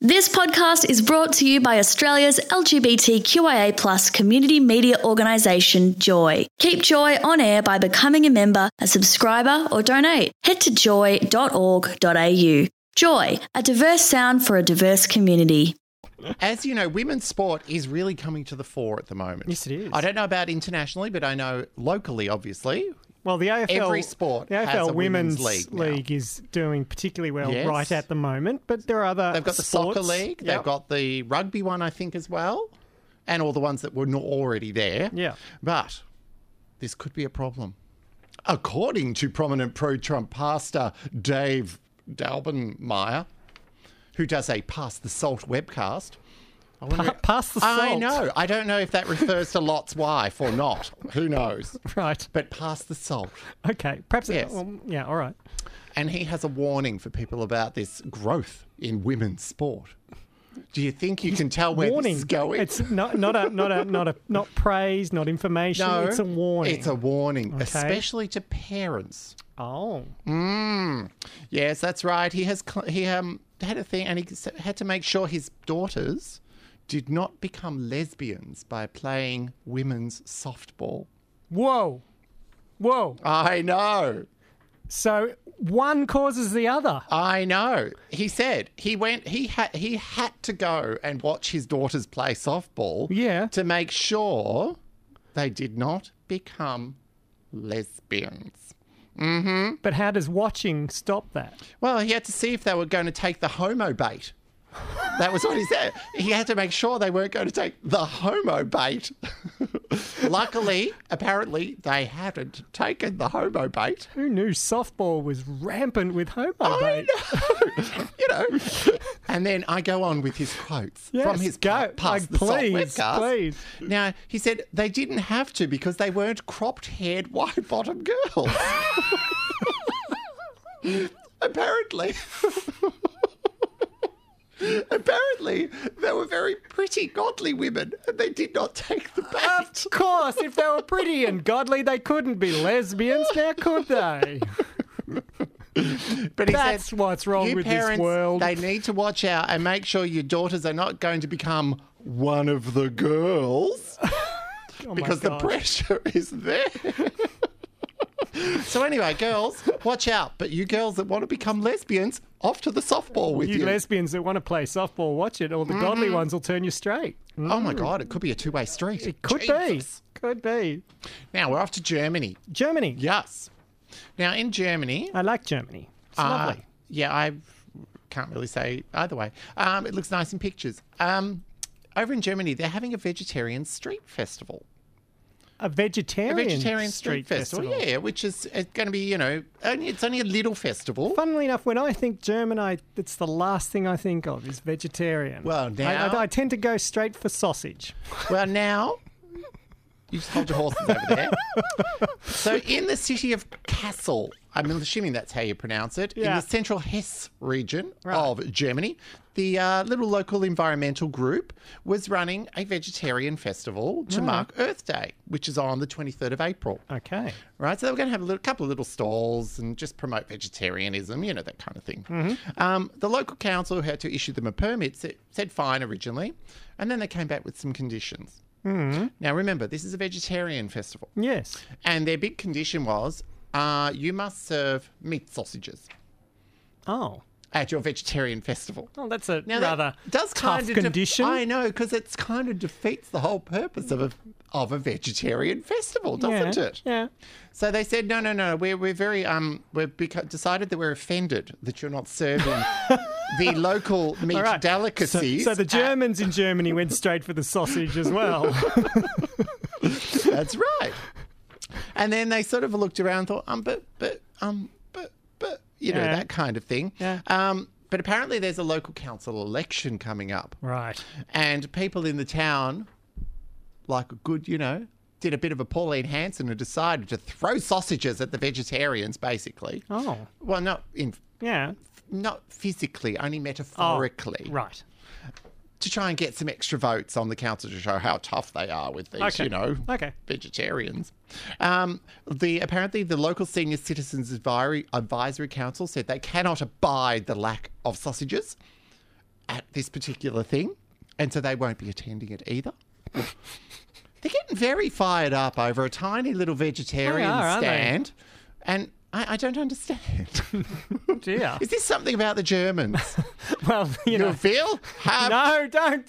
This podcast is brought to you by Australia's LGBTQIA+ community media organisation, Joy. Keep Joy on air by becoming a member, a subscriber or donate. Head to joy.org.au. Joy, a diverse sound for a diverse community. As you know, women's sport is really coming to the fore at the moment. Yes, it is. I don't know about internationally, but I know locally, obviously. Well, the AFL, Every sport the AFL has a Women's women's league is doing particularly well Yes. right at the moment, but there are other They've got the sports. soccer league. Yep. They've got the rugby one, I think, as well. And all the ones that were not already there. Yeah. But this could be a problem. According to prominent pro-Trump pastor Dave Dalbenmeyer, who does a Pass the Salt webcast. I wonder Pass the salt. I know. I don't know if that refers to Lot's wife or not. Who knows? Right. But pass the salt. Okay. Perhaps. Yes. Yeah. All right. And he has a warning for people about this growth in women's sport. Do you think you can tell where Warning. this is going? It's not praise, not information. no, It's a warning. It's a warning, Okay. especially to parents. Oh. Yes, that's right. He had a thing, and he had to make sure his daughters did not become lesbians by playing women's softball. Whoa. Whoa. I know. So one causes the other. I know. He said he had to go and watch his daughters play softball Yeah. to make sure they did not become lesbians. But how does watching stop that? Well, he had to see if they were going to take the homo bait. That was what he said. He had to make sure they weren't going to take the homo bait. Luckily, apparently, they hadn't taken the homo bait. Who knew softball was rampant with homo I bait? know. And then I go on with his quotes Yes, from his go. Pass the Salt Please, webcast. please. Now, he said they didn't have to because they weren't cropped-haired, white-bottomed girls. Apparently, they were very pretty, godly women, and they did not take the bait. Of course, if they were pretty and godly, they couldn't be lesbians, now could they? But he That's said, what's wrong you with this parents, world. They need to watch out and make sure your daughters are not going to become one of the girls Oh my because the gosh. pressure is there. So anyway, girls, watch out. But you girls that want to become lesbians, off to the softball with you. You lesbians that want to play softball, watch it, or the godly ones will turn you straight. Oh my God, it could be a two-way street. It could Jesus. be. Could be. Now we're off to Germany. Germany. Yes. Now in Germany, I like Germany. It's lovely. yeah, I can't really say either way. It looks nice in pictures. Over in Germany, they're having a vegetarian street festival. A vegetarian, street festival, yeah, which is going to be, it's only a little festival. Funnily enough, when I think German, it's the last thing I think of is vegetarian. Well, now- I tend to go straight for sausage. Well, now, you just hold your horses over there. So in the city of Kassel, I'm assuming that's how you pronounce it, in Yeah. the central Hesse region Right. of Germany, the little local environmental group was running a vegetarian festival to mark Earth Day, which is on the 23rd of April. Okay. Right, so they were going to have a couple of little stalls and just promote vegetarianism, that kind of thing. The local council who had to issue them a permit said fine originally, and then they came back with some conditions. Now, remember, this is a vegetarian festival, Yes. and their big condition was you must serve meat sausages Oh. at your vegetarian festival. Well, that's a Now, rather that does tough kind of condition. I know, because it kind of defeats the whole purpose of a vegetarian festival, doesn't it? Yeah. So they said, no. We're very decided that we're offended that you're not serving the local meat All right. delicacies. So the Germans in Germany went straight for the sausage as well. That's right. And then they sort of looked around and thought, but Yeah. that kind of thing. Yeah. But apparently there's a local council election coming up. Right. And people in the town, like a good, did a bit of a Pauline Hanson and decided to throw sausages at the vegetarians, basically. Oh. Well, Yeah. not physically, only metaphorically. Right. To try and get some extra votes on the council to show how tough they are with these, Okay. Okay. vegetarians. Apparently the local Senior Citizens Advisory Council said they cannot abide the lack of sausages. at this particular thing, and so they won't be attending it either. They're getting very fired up over a tiny little vegetarian aren't they? stand, and I don't understand. Dear. Is this something about the Germans? Well, you know. You feel? No, don't.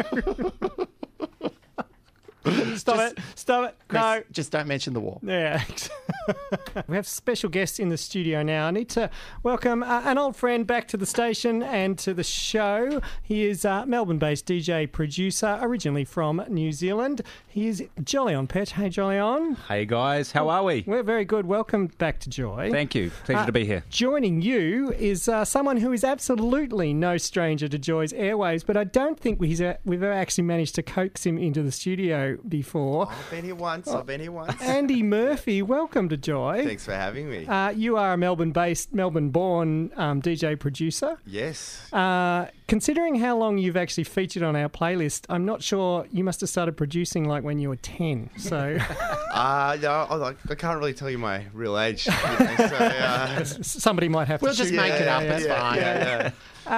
Stop it. Chris, No. just don't mention the war. Yeah. We have special guests in the studio now. I need to welcome an old friend back to the station and to the show. He is a Melbourne-based DJ producer, originally from New Zealand. He is Jolyon Petch. Hey, Jolyon. Hey guys, how are we? We're very good. Welcome back to Joy. Thank you. Pleasure to be here. Joining you is someone who is absolutely no stranger to Joy's airwaves, but I don't think we've ever actually managed to coax him into the studio before. I've been here once. Andy Murphy, welcome to Joy. Thanks for having me. You are a Melbourne-based, Melbourne-born DJ producer. Yes. Considering how long you've actually featured on our playlist, I'm not sure you must have started producing like when you were 10. So No, I can't really tell you my real age. So, somebody might have We'll to just shoot make it up. you. It's fine.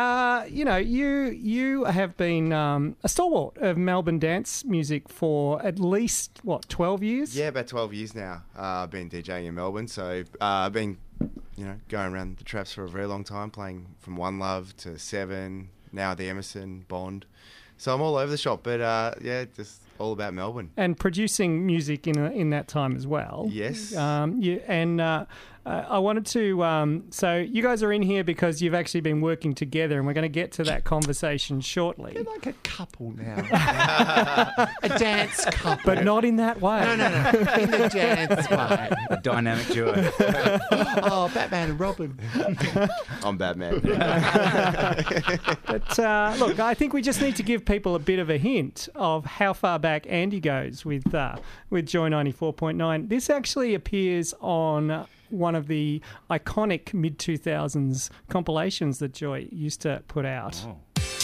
You have been a stalwart of Melbourne dance music for at least, 12 years? yeah, about 12 years now. I've been DJing in Melbourne, so I've been, going around the traps for a very long time, playing from One Love to Seven, now the Emerson, Bond. So I'm all over the shop, but just all about Melbourne. And producing music in that time as well. Yes. I wanted to. So you guys are in here because you've actually been working together, and we're going to get to that conversation shortly. You're like a couple now. A dance couple. But not in that way. No. In the dance way. A dynamic duo. Oh, Batman and Robin. I'm Batman. But look, I think we just need to give people a bit of a hint of how far back Andy goes with Joy 94.9. This actually appears on one of the iconic mid-2000s compilations that Joy used to put out. Oh.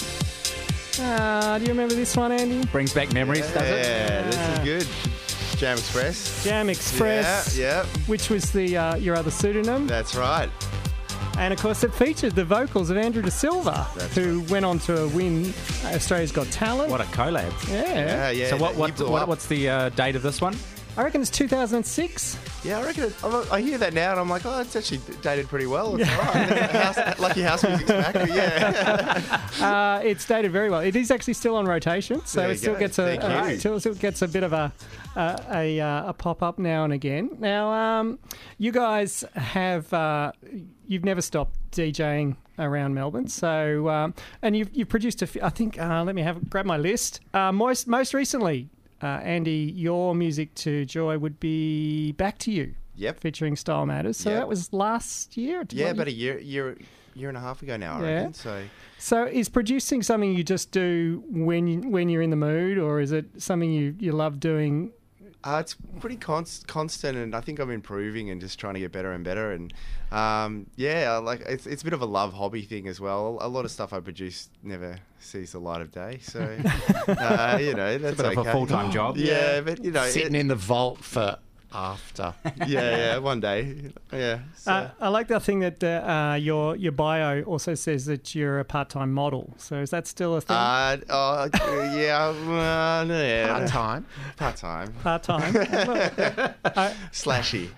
Do you remember this one, Andy? Brings back memories, does it? Yeah, this is good. Jam Express. Jam Express, Yeah, which was your other pseudonym. that's right. And, of course, it featured the vocals of Andrew De Silva, who went on to win Australia's Got Talent. What a collab. Yeah. Yeah. So he blew up. what's the date of this one? I reckon it's 2006. Yeah, I reckon I hear that now and I'm like, it's actually dated pretty well. It's all right. Lucky House Music's back. Yeah. It's dated very well. It is actually still on rotation, so There it you still go. gets Thank you. still gets a bit of a pop up now and again. Now, you guys have you've never stopped DJing around Melbourne, so and you've produced a few. I think let me grab my list. Most recently. Andy, your music to Joy would be Back to You. Yep. Featuring Style Matters. So Yep. that was last year? Yeah, about a year and a half ago now, I reckon. So is producing something you just do when you're in the mood, or is it something you love doing? It's pretty constant, and I think I'm improving and just trying to get better and better. And it's a bit of a love hobby thing as well. A lot of stuff I produce never sees the light of day, so that's It's a bit of a full-time job. Yeah, but Sitting in the vault for after. yeah, one day, yeah. So. I like that thing that your bio also says that you're a part-time model. So is that still a thing? Yeah. Part-time. Part-time. Part-time. Slashy.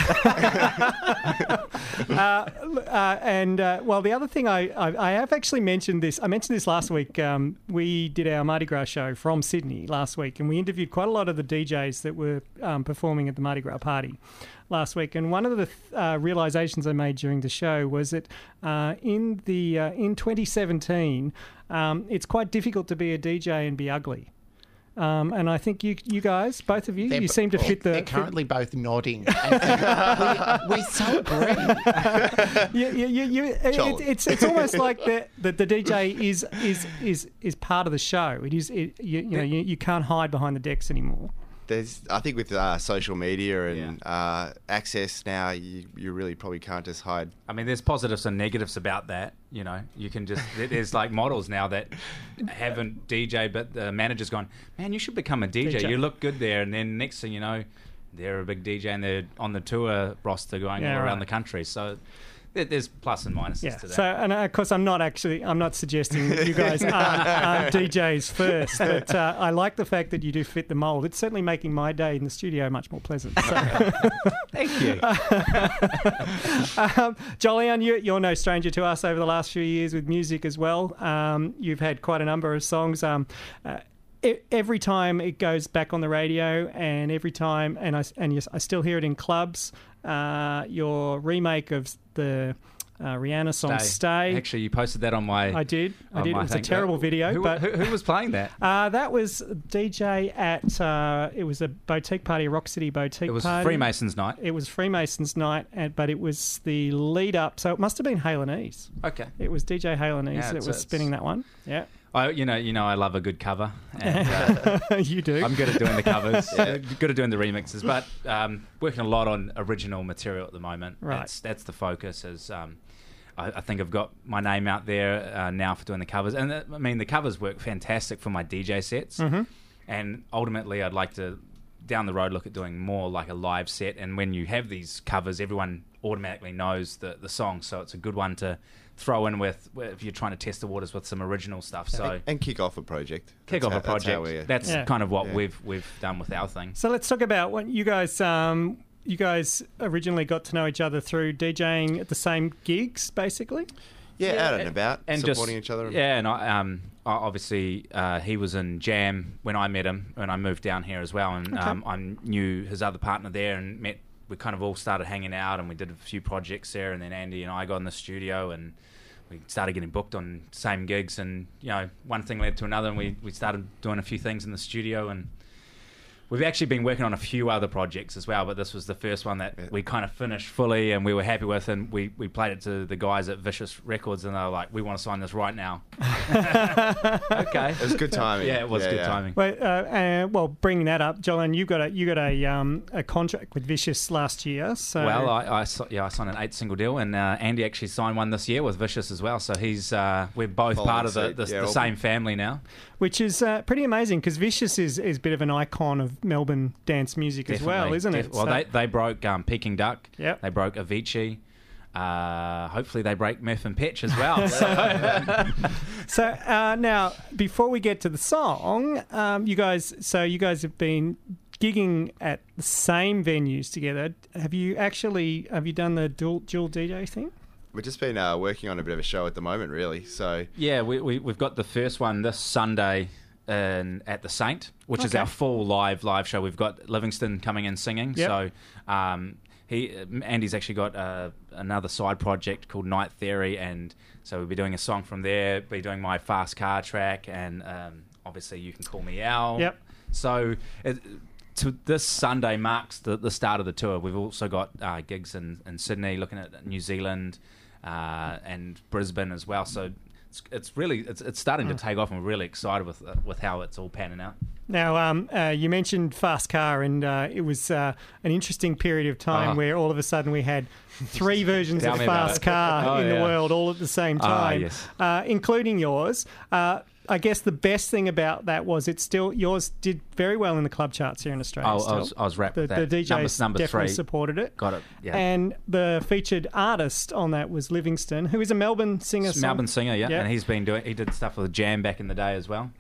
The other thing I have actually mentioned this. I mentioned this last week. We did our Mardi Gras show from Sydney last week, and we interviewed quite a lot of the DJs that were performing at the Mardi Gras party last week. And one of the realizations I made during the show was that in 2017, it's quite difficult to be a DJ and be ugly. And I think you guys, both of you, seem to fit the... They're currently both nodding. We so agree. It's almost like the DJ is part of the show. It is. You can't hide behind the decks anymore. I think with social media and access now, you really probably can't just hide. I mean, there's positives and negatives about that. You can just... There's like models now that haven't DJ, but the manager's gone, man, you should become a DJ. You look good there. And then next thing you know, they're a big DJ and they're on the tour roster going all around the country. So There's plus and minuses Yeah. to that. So, and of course, I'm not suggesting that you guys aren't DJs first, but I like the fact that you do fit the mould. It's certainly making my day in the studio much more pleasant. So. Thank you. Jolyon, you're no stranger to us over the last few years with music as well. You've had quite a number of songs. Every time it goes back on the radio, and every time, I still hear it in clubs. Your remake of the Rihanna song "Stay." Actually, you posted that on my. I did. It was a terrible video. Who was playing that? That was DJ at. It was a boutique party, a Rock City boutique party. It was Freemasons night. It was Freemasons night, but it was the lead up. So it must have been Hale and Ease. Okay. It was DJ Hale and Ease that was spinning that one. Yeah. You know, I love a good cover. And, you do. I'm good at doing the covers, good at doing the remixes, but working a lot on original material at the moment. Right. That's the focus. I think I've got my name out there now for doing the covers, and the covers work fantastic for my DJ sets. Mm-hmm. And ultimately, I'd like to down the road look at doing more like a live set. And when you have these covers, everyone automatically knows the song, so it's a good one to throw in with if you're trying to test the waters with some original stuff. So and kick off a project. That's kind of what we've done with our thing. So let's talk about what you guys. You guys originally got to know each other through DJing at the same gigs, basically. Yeah, out and about, and supporting each other. Yeah, and obviously he was in Jam when I met him, and I moved down here as well, and I knew his other partner there, and we kind of all started hanging out, and we did a few projects there, and then Andy and I got in the studio, and we started getting booked on same gigs, and one thing led to another, and we started doing a few things in the studio, and we've actually been working on a few other projects as well, but this was the first one that we kind of finished fully and we were happy with, and we played it to the guys at Vicious Records, and they were like, we want to sign this right now. Okay. It was good timing. Yeah, it was good timing. Well, bringing that up, Jolyon, you got a contract with Vicious last year. So I signed an 8-single deal, and Andy actually signed one this year with Vicious as well, so we're both part of the same family now. Which is pretty amazing, because Vicious is a bit of an icon of Melbourne dance music as well, isn't it? Well, they broke Peking Duck. Yep. They broke Avicii. Hopefully they break Murph and Pitch as well. So now, before we get to the song, you guys have been gigging at the same venues together. Have you done the dual DJ thing? We've just been working on a bit of a show at the moment, really. So yeah, we've got the first one this Sunday at the Saint, which is our full live show. We've got Livingston coming in singing. Yep. So Andy's actually got another side project called Night Theory, and so we'll be doing a song from there. Be doing my Fast Car track, and obviously You Can Call Me Al. Yep. So this Sunday marks the start of the tour. We've also got gigs in Sydney, looking at New Zealand. And Brisbane as well, so it's starting to take off, and we're really excited with how it's all panning out. Now, you mentioned Fast Car, and it was an interesting period of time where all of a sudden we had 3 versions of Fast Car in the world all at the same time, yes. Including yours. I guess the best thing about that was yours did very well in the club charts here in Australia. I was wrapped with that. The DJs number definitely 3. supported it. Got it, yeah. And the featured artist on that was Livingston, who is a Melbourne singer. Melbourne singer, yeah. And he did stuff with Jam back in the day as well.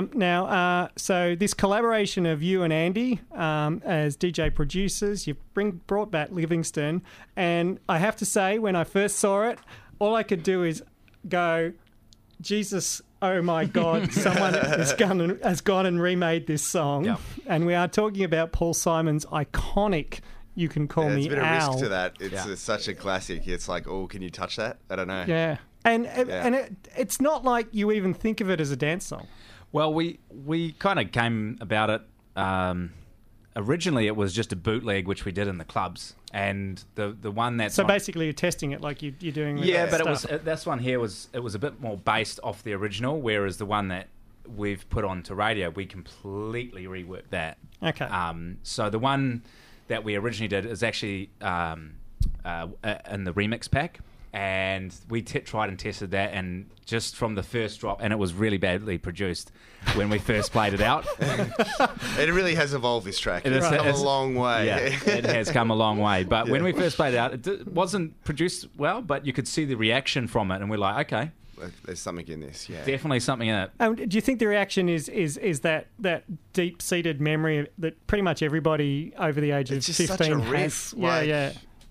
So this collaboration of you and Andy as DJ producers, you brought back Livingston, and I have to say, when I first saw it, all I could do is go, Jesus, oh my God, someone has gone and remade this song. Yep. And we are talking about Paul Simon's iconic You Can Call Me Al. There's a bit of risk to that. It's such a classic. It's like, can you touch that? I don't know. Yeah. And it's not like you even think of it as a dance song. Well, we kind of came about it. Originally, it was just a bootleg, which we did in the clubs, and the one that's basically you're testing it like you're doing. Yeah, but this one here was a bit more based off the original, whereas the one that we've put onto radio, we completely reworked that. Okay. So the one that we originally did is actually in the remix pack. and we tried and tested that, and just from the first drop, and it was really badly produced when we first played it out. It really has evolved, this track. It's come a long way. Yeah, it has come a long way. But when we first played it out, it wasn't produced well, but you could see the reaction from it, and we're like, okay, there's something in this. Yeah, definitely something in it. Do you think the reaction is that deep-seated memory that pretty much everybody over the age of it's just 15 such a has? riff. Yeah.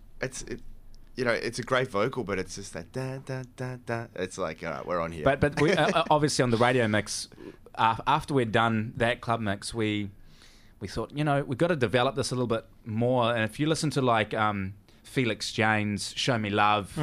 It's a great vocal, but it's just that da da da da. It's like, all right, we're on here. But we, obviously on the radio mix, after we'd done that club mix, we thought, we've got to develop this a little bit more. And if you listen to like Felix Jane's "Show Me Love,"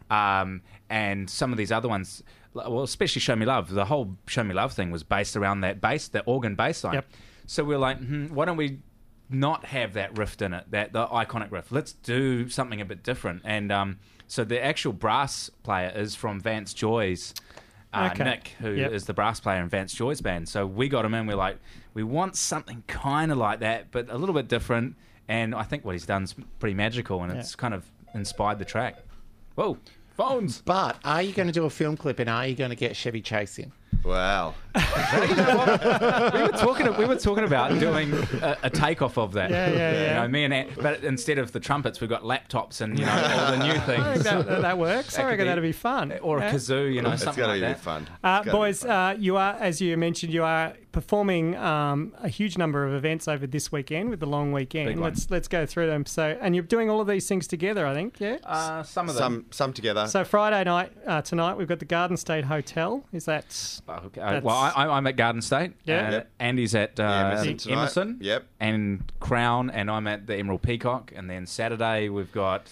and some of these other ones, well, especially "Show Me Love," the whole "Show Me Love" thing was based around that bass, that organ bass line. Yep. So we're like, why don't we not have that riff in it, the iconic riff? Let's do something a bit different. And so the actual brass player is from Vance Joy's Nick, who is the brass player in Vance Joy's band. So we got him in. We're like, we want something kind of like that, but a little bit different. And I think what he's done is pretty magical, and it's kind of inspired the track. Whoa, phones! But are you going to do a film clip, and are you going to get Chevy Chase in? Wow. You know what? We were talking about doing a takeoff of that. Yeah. Me and but instead of the trumpets, we've got laptops and all the new things. I think that works. I reckon that'd be fun. Or a kazoo, It's something going like to be that. fun. Boys, you are, as you mentioned, you are performing a huge number of events over this weekend with the long weekend. Big one. Let's go through them. So, and you're doing all of these things together, I think. Yeah. Some of them. Some together. So Friday night, tonight, we've got the Garden State Hotel. Is that? Okay. Well, I'm at Garden State. Yeah. Yep. Andy's at Emerson tonight. Emerson. Yep. And Crown, and I'm at the Emerald Peacock. And then Saturday we've got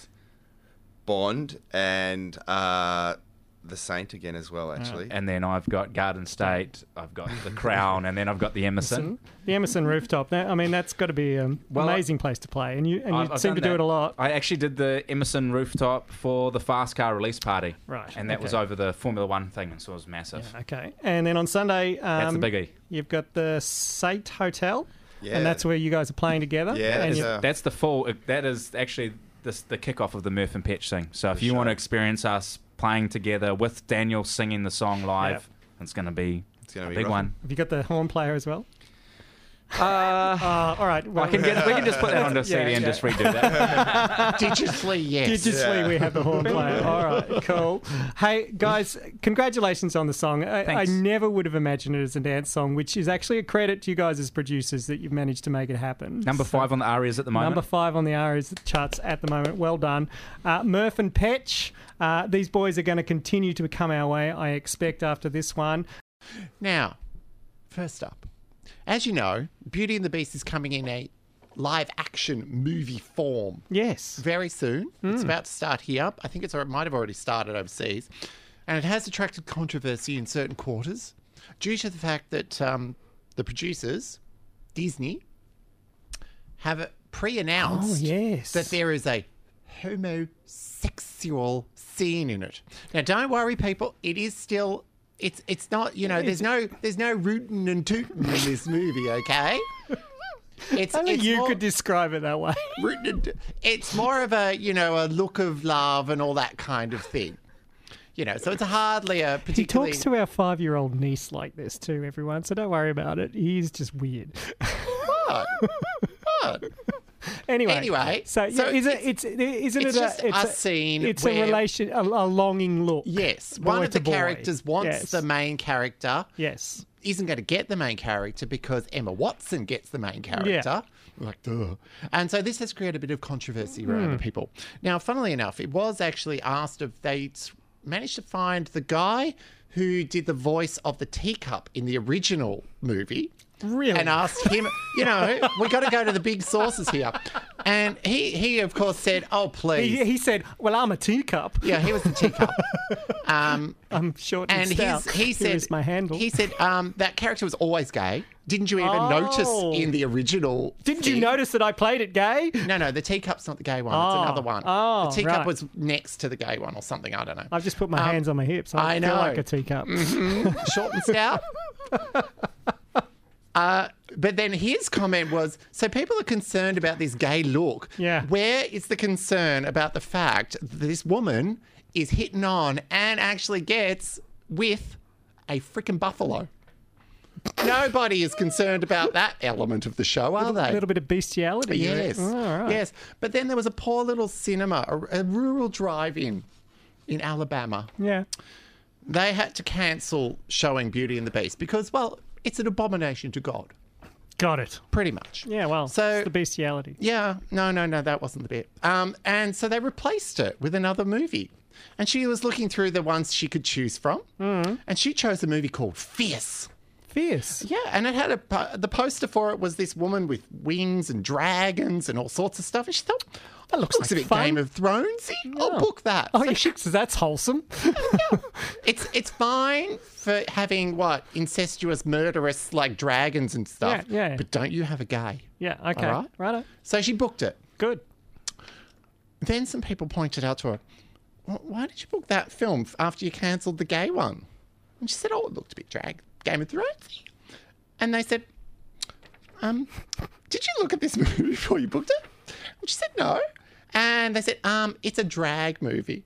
Bond and the Saint again as well, actually. And then I've got Garden State, I've got the Crown, and then I've got the Emerson. The Emerson rooftop. Now, I mean, that's got to be an amazing place to play, and you I've seem to done do it that. a lot. I actually did the Emerson rooftop for the Fast Car release party. Right, And that was over the Formula One thing, so it was massive. Okay. And then on Sunday, That's the biggie. You've got the Sate Hotel, Yeah. and that's where you guys are playing together. Yeah, and That's the full, that is actually the kickoff of the Murph and Petch thing. So if you want to experience us playing together with Daniel singing the song live, it's going to be a big one. Have you got the horn player as well? All right. Well, we can just put that on the CD and just redo that. Digitally, yes. Digitally, we have the horn player. All right, cool. Hey, guys, congratulations on the song. I Thanks. never would have imagined it as a dance song, which is actually a credit to you guys as producers that you've managed to make it happen. Number 5 on the ARIAs at the moment. Number 5 on the ARIAs charts at the moment. Well done. Murph and Petch, these boys are going to continue to come our way, I expect, after this one. Now, first up, as you know, Beauty and the Beast is coming in a live-action movie form Yes. very soon. It's about to start here. I think it might have already started overseas. And it has attracted controversy in certain quarters due to the fact that the producers, Disney, have pre-announced that there is a homosexual scene in it. Now, don't worry, people. It is still... It's not, there's no rootin' and tootin' in this movie, okay? I think you could describe it that way. It's more of a, a look of love and all that kind of thing. So it's hardly a He particularly... talks to our 5-year-old niece like this too, everyone, so don't worry about it. He's just weird. What? Anyway, so isn't it just a scene It's where- a relation, a longing look. Yes, Boy one of to the boy. characters wants Yes. the main character. Yes. Isn't going to get the main character because Emma Watson gets the main character. Like, duh. And so this has created a bit of controversy around the people. Now, funnily enough, it was actually asked if they managed to find the guy who did the voice of the teacup in the original movie. Really? And asked him, we got to go to the big sources here. And he of course said, oh, please. He said, well, I'm a teacup. Yeah, he was the teacup. I'm short and stout. he said, Here's my handle. He said that character was always gay. Didn't you even notice in the original? Didn't thing? you notice that I played it gay? No, the teacup's not the gay one. It's another one. Oh, the teacup right. was next to the gay one or something. I don't know. I've just put my hands on my hips. I I feel know. like a teacup. Short and stout. But then his comment was, so people are concerned about this gay look. Yeah. Where is the concern about the fact that this woman is hitting on and actually gets with a freaking buffalo. Nobody is concerned about that element of the show, are they? A little bit of bestiality. Yes. Oh, all right. Yes. But then there was a poor little cinema, a rural drive-in in Alabama. Yeah. They had to cancel showing Beauty and the Beast because, well, it's an abomination to God. Got it. Pretty much. Yeah, well, So- it's the bestiality. Yeah. No, that wasn't the bit. And so they replaced it with another movie. And she was looking through the ones she could choose from. And she chose a movie called Fierce. Fierce. Yeah, and it had the poster for it was this woman with wings and dragons and all sorts of stuff. And she thought, that looks like a bit fun. Game of Thronesy. I'll book that. Oh, So yeah, so that's wholesome. it's fine for having incestuous, murderous like dragons and stuff. Yeah. But don't you have a gay? Yeah, okay. All right. Righto. So she booked it. Good. Then some people pointed out to her, why did you book that film after you cancelled the gay one? And she said, it looked a bit Game of Thrones. And they said, did you look at this movie before you booked it? And she said, no. And they said, it's a drag movie.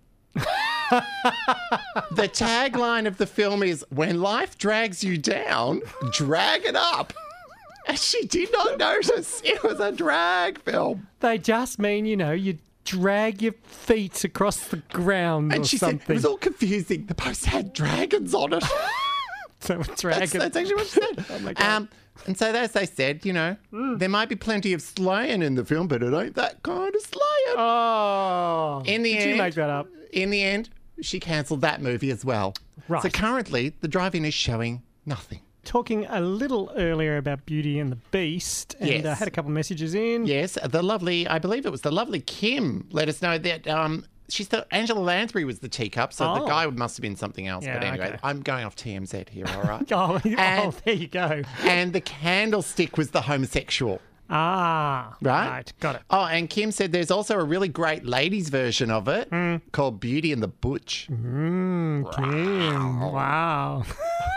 The tagline of the film is, when life drags you down, drag it up. And she did not notice it was a drag film. They just mean, you drag your feet across the ground And or she something. said, it was all confusing. The poster had dragons on it. So dragon. That's actually what she said. Oh, my God. And so as they said, there might be plenty of slaying in the film, but it ain't that kind of slaying. Oh. In the Did end, you make that up? In the end, she cancelled that movie as well. Right. So currently, the drive-in is showing nothing. Talking a little earlier about Beauty and the Beast, and Yes. had a couple of messages in. Yes, I believe it was the lovely Kim let us know that she thought Angela Lansbury was the teacup, so the Oh. guy must have been something else. Yeah, But anyway, okay. I'm going off TMZ here, all right? Oh, And- there you go. And the candlestick was the homosexual. Ah, Right? got it. Oh, and Kim said there's also a really great ladies' version of it called Beauty and the Butch. Kim, wow.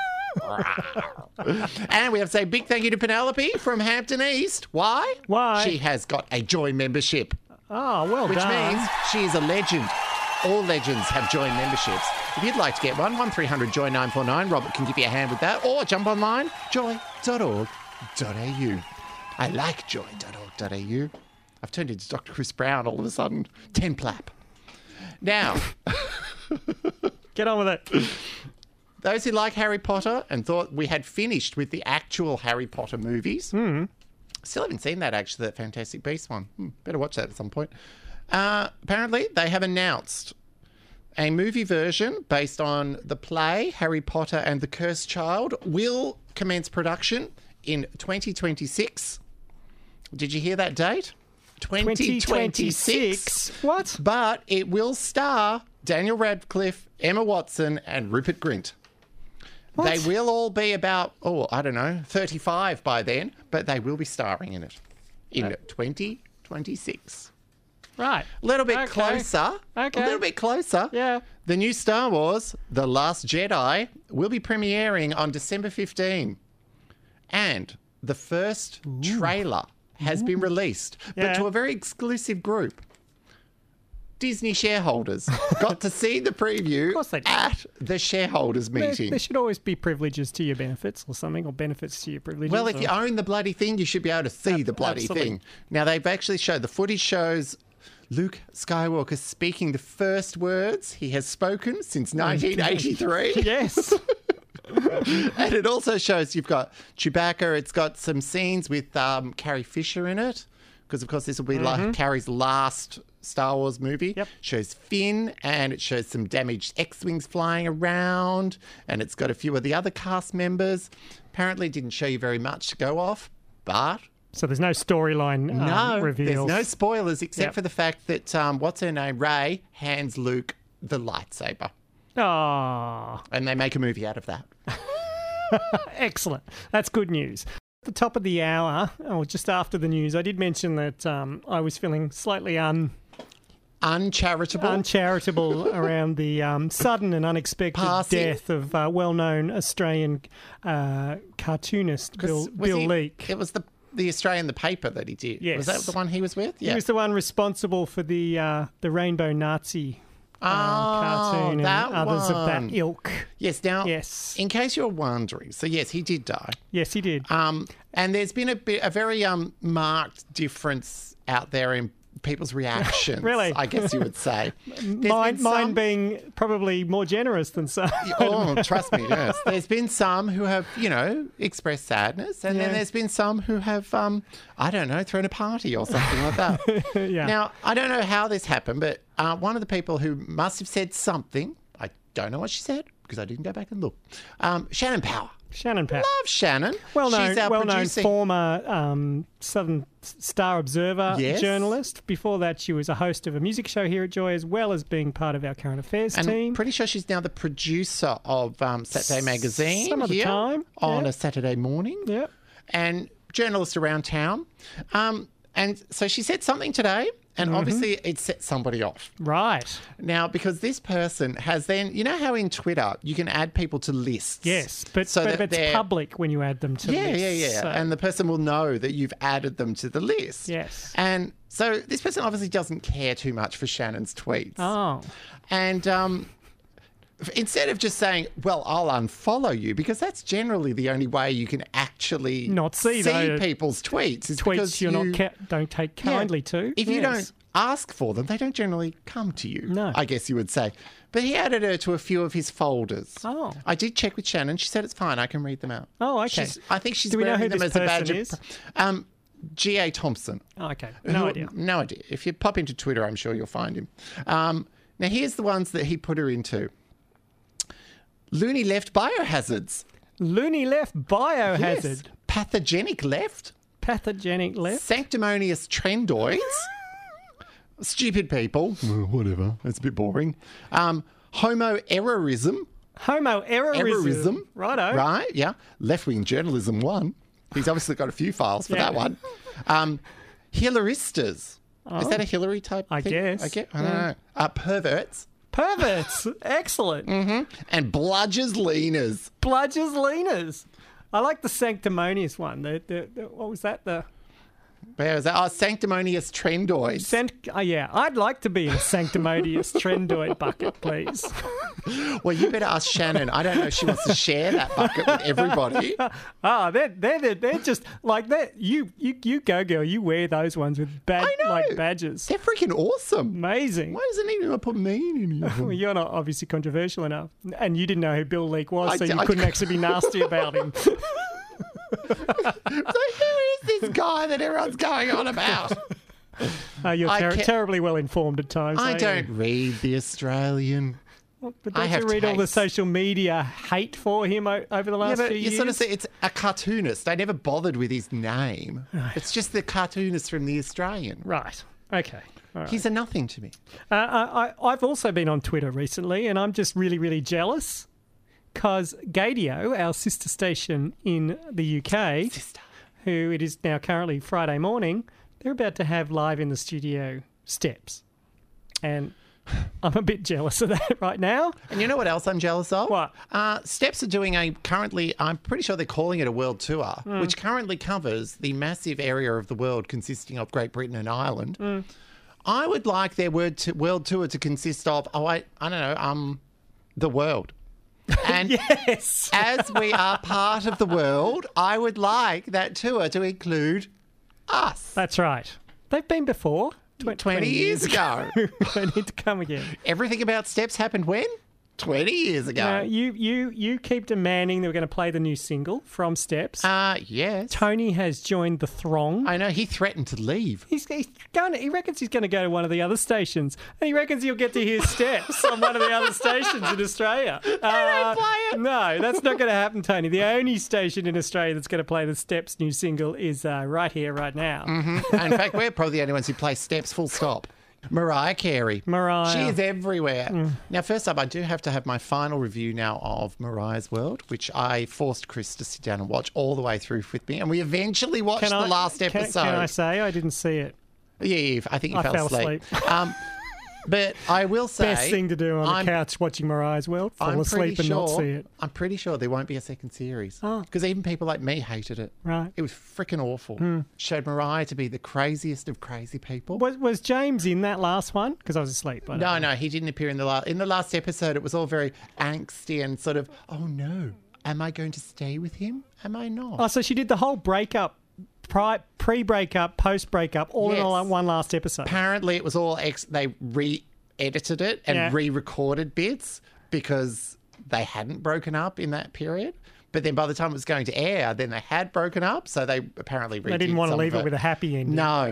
And we have to say big thank you to Penelope from Hampton East. Why? Why? She has got a Joy membership, Oh, well which done. means she is a legend. All legends have Joy memberships. If you'd like to get one, 1300 Joy 949. Robert can give you a hand with that. Or jump online, joy.org.au. I like joy.org.au. I've turned into Dr. Chris Brown all of a sudden. 10 plap. Now, Get on with it. those who like Harry Potter and thought we had finished with the actual Harry Potter movies, still haven't seen that, actually, that Fantastic Beasts one. Better watch that at some point. Apparently, they have announced a movie version based on the play Harry Potter and the Cursed Child will commence production in 2026. Did you hear that date? 2026. What? But it will star Daniel Radcliffe, Emma Watson, and Rupert Grint. What? They will all be about, 35 by then, but they will be starring in it in 2026. Right. A little bit Okay. closer. Okay. A little bit closer. Yeah. The new Star Wars, The Last Jedi, will be premiering on December 15. And the first trailer has been released, but Yeah. to a very exclusive group. Disney shareholders got to see the preview course they did. at the shareholders meeting. There should always be privileges to your benefits or something, or benefits to your privileges. Well, if or- you own the bloody thing, you should be able to see the bloody absolutely. thing. Now, they've actually showed, the footage shows Luke Skywalker speaking the first words he has spoken since 1983. Yes. And it also shows you've got Chewbacca. It's got some scenes with Carrie Fisher in it, because, of course, this will be like Carrie's last Star Wars movie. Yep. Shows Finn, and it shows some damaged X-Wings flying around, and it's got a few of the other cast members. Apparently didn't show you very much to go off, but So there's no storyline no, reveals. there's no spoilers except Yep. for the fact that, what's her name, Rey, hands Luke the lightsaber. Oh, And they make a movie out of that. excellent. That's good news. At the top of the hour, or just after the news, I did mention that I was feeling slightly Uncharitable. uncharitable around the sudden and unexpected Passing. death of well-known Australian cartoonist Bill Was he- Leake. It was the Australian, the paper that he did. Yes. Was that the one he was with? Yeah. He was the one responsible for the Rainbow Nazi cartoon that and others of one. that ilk. Yes. Now, Yes. in case you're wondering, so yes, he did die. Yes, he did. And there's been a very marked difference out there in people's reactions. Really? I guess you would say. There's Mine been some- being probably more generous than some. Oh, trust me, yes. There's been some who have, expressed sadness, and then Yeah. there's been some who have, I don't know, thrown a party or something like that. Yeah. Now, I don't know how this happened, but one of the people who must have said something, I don't know what she said because I didn't go back and look. Shannon Power. Shannon Pat. Love Shannon. Well-known, She's our well-known producing- former Southern Star Observer Yes. journalist. Before that, she was a host of a music show here at Joy, as well as being part of our current affairs And team. I'm pretty sure she's now the producer of Saturday Magazine Some of the here time, on yeah. a Saturday morning. Yep. And journalist around town. And so she said something today, and obviously it set somebody off. Right. Now, because this person has then, you know how in Twitter you can add people to lists? Yes, but that it's they're- public when you add them to Yeah, lists. yeah. So- And the person will know that you've added them to the list. Yes. And so this person obviously doesn't care too much for Shannon's tweets. Oh. And instead of just saying, well, I'll unfollow you, because that's generally the only way you can actually Not see, though. people's tweets. Is Tweets because you're you not don't take kindly to. If you Yes. don't ask for them, they don't generally come to you. No. I guess you would say. But he added her to a few of his folders. Oh. I did check with Shannon. She said it's fine. I can read them out. Oh, okay. I think she's Do we know wearing who them this as a badge person of... G.A. Thompson. Oh, okay. No Who- idea. No idea. If you pop into Twitter, I'm sure you'll find him. Now, here's the ones that he put her into. Loony left biohazards. Loony left biohazard. Yes. Pathogenic left. Pathogenic left. Sanctimonious trendoids. Stupid people. Whatever. That's a bit boring. Homo-errorism. Homo-errorism. Righto. Right, yeah. Left-wing journalism 1. He's obviously got a few files for Yeah. that one. Hillaristas. Is that a Hillary type I thing? guess. I don't know. Perverts. Perverts. Excellent. And bludgers leaners. Bludgers leaners. I like the sanctimonious one. The what was that? The Where is that? Oh, sanctimonious trendoids. yeah. I'd like to be in a sanctimonious trendoid bucket, please. Well, you better ask Shannon. I don't know if she wants to share that bucket with everybody. They're just like that. You go, girl. You wear those ones with I know. like badges. They're freaking awesome. Amazing. Why doesn't anyone put mean in here? Well, you're not obviously controversial enough, and you didn't know who Bill Leak was, so you I- couldn't actually be nasty about him. So who is this guy that everyone's going on about? You're I can't- terribly well informed at times. I aren't you? don't read The Australian. But I don't have you read all the taste. social media hate for him over the last Yeah, but few you years? sort of say it's a cartoonist. I never bothered with his name. It's just the cartoonist from The Australian. Right. Okay. All right. He's a nothing to me. I've also been on Twitter recently, and I'm just really, really jealous because Gadio, our sister station in the UK, who it is now currently Friday morning, they're about to have live in the studio Steps. And I'm a bit jealous of that right now. And you know what else I'm jealous of? What? Steps are doing I'm pretty sure they're calling it a world tour, Hmm. which currently covers the massive area of the world consisting of Great Britain and Ireland. Hmm. I would like their world tour to consist of, I don't know, the world. And Yes. as we are part of the world, I would like that tour to include us. That's right. They've been before. 20 years ago. They need to come again. Everything about Steps happened when? 20 years ago. Now, you keep demanding that we're going to play the new single from Steps. Yes. Tony has joined the throng. I know, he threatened to leave. He reckons he's going to go to one of the other stations, and he reckons he'll get to hear Steps on one of the other stations in Australia. don't play it. No, that's not going to happen, Tony. The only station in Australia that's going to play the Steps new single is right here, right now. In fact, we're probably the only ones who play Steps full stop. Mariah Carey. Mariah. She is everywhere. Now, first up, I do have to have my final review now of Mariah's World, which I forced Chris to sit down and watch all the way through with me. And we eventually watched the last episode. Can I say I didn't see it? Yeah, I think you I fell asleep. But I will say, Best thing to do on the couch watching Mariah's World, fall asleep and not see it. I'm pretty sure there won't be a second series. Because even people like me hated it. Right. It was freaking awful. Showed Mariah to be the craziest of crazy people. Was James in that last one? Because I was asleep. No, he didn't appear in the last. In the last episode, it was all very angsty and sort of, oh no, am I going to stay with him? Am I not? Oh, so she did the whole breakup, pre-breakup, post-breakup, all in all one last episode. Apparently, it was all they re-edited it and re-recorded bits because they hadn't broken up in that period. But then by the time it was going to air, then they had broken up, so they apparently redid. They didn't want to leave it with a happy ending. No.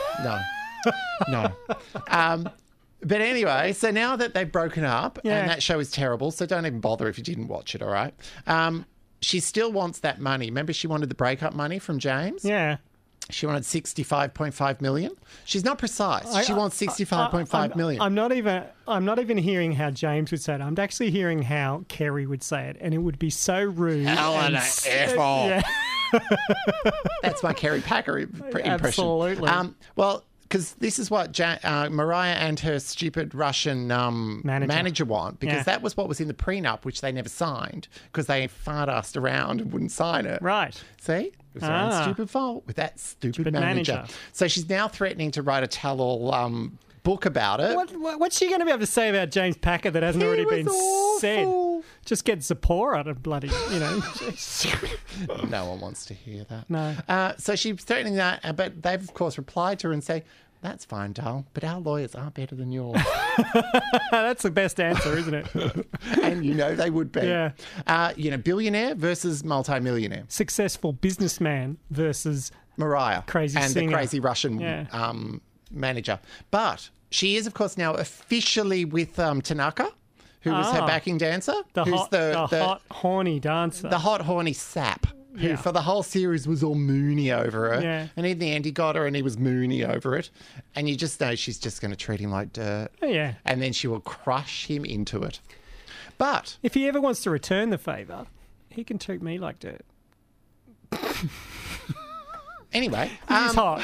But anyway, so now that they've broken up, and that show is terrible, so don't even bother if you didn't watch it, all right? She still wants that money. Remember she wanted the breakup money from James? Yeah. She wanted 65.5 million. She's not precise. She wants 65.5 million. I'm not even hearing how James would say it. I'm actually hearing how Kerry would say it, and it would be so rude. Helena F off. Yeah. That's my Kerry Packer impression. Absolutely. Well, because this is what Mariah and her stupid Russian manager want, because that was what was in the prenup, which they never signed, because they fart-assed around and wouldn't sign it. Right. See? It was their own stupid fault with that stupid manager. So she's now threatening to write a tell-all book about it. What's she going to be able to say about James Packer that hasn't already been said? Just get Zipporah to bloody, No one wants to hear that. No. So she's threatening that, but they've, of course, replied to her and say, that's fine, doll, but our lawyers are better than yours. That's the best answer, isn't it? And they would be. Yeah. Billionaire versus multimillionaire. Successful businessman versus Mariah. Crazy and singer. the crazy Russian manager. But she is, of course, now officially with Tanaka, who was her backing dancer. The hot, horny dancer. The hot, horny sap. Who for the whole series was all moony over her. Yeah. And in the end, he got her and he was moony over it. And you just know she's just going to treat him like dirt. Yeah. And then she will crush him into it. But if he ever wants to return the favour, he can treat me like dirt. Anyway. He's hot.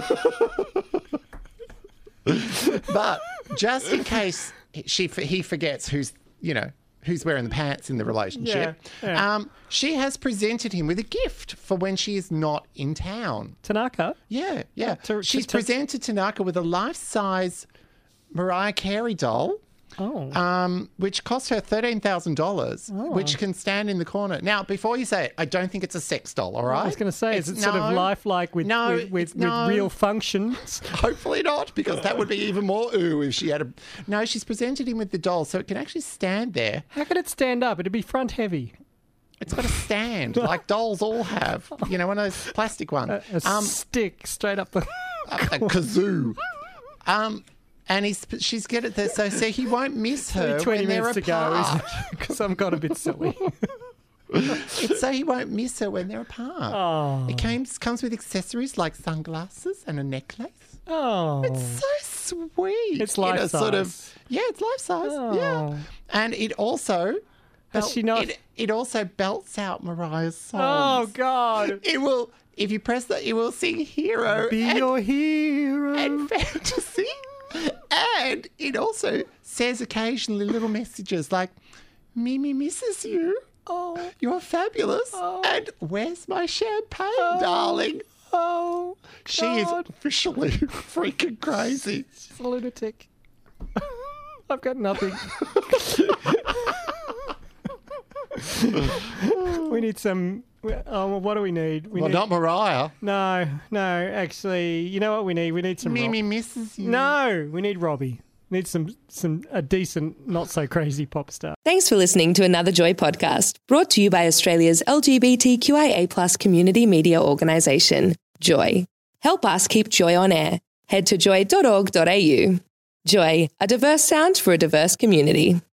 But just in case he forgets who's wearing the pants in the relationship. Yeah. She has presented him with a gift for when she is not in town. Tanaka? Yeah. She's presented Tanaka with a life-size Mariah Carey doll. Which cost her $13,000, which can stand in the corner. Now, before you say it, I don't think it's a sex doll, all right? I was going to say, is it sort of lifelike with real functions? Hopefully not, because that would be even more ooh if she had a... No, she's presented him with the doll, so it can actually stand there. How could it stand up? It'd be front heavy. It's got a stand, like dolls all have. One of those plastic ones. A stick straight up the... a kazoo. And she's good at this, so he won't miss her 20 when they're minutes apart. to go, because I've got a bit silly. It's so he won't miss her when they're apart. Oh. It comes with accessories like sunglasses and a necklace. Oh. It's so sweet. It's life size. It's life size. Oh. Yeah. And it also... Has she not... It also belts out Mariah's songs. Oh, God. It will... If you press that, it will sing Hero. Be your hero. And Fantasy. And it also says occasionally little messages like, Mimi misses you. Oh. You're fabulous. Oh. And where's my champagne, darling? Oh, God. She is officially freaking crazy. She's a lunatic. I've got nothing. We need some... what do we need? Not Mariah. No, actually, you know what we need? We need some... Mimi misses you. No, we need Robbie. We need a decent, not so crazy pop star. Thanks for listening to another Joy podcast, brought to you by Australia's LGBTQIA+ community media organisation, Joy. Help us keep Joy on air. Head to joy.org.au. Joy, a diverse sound for a diverse community.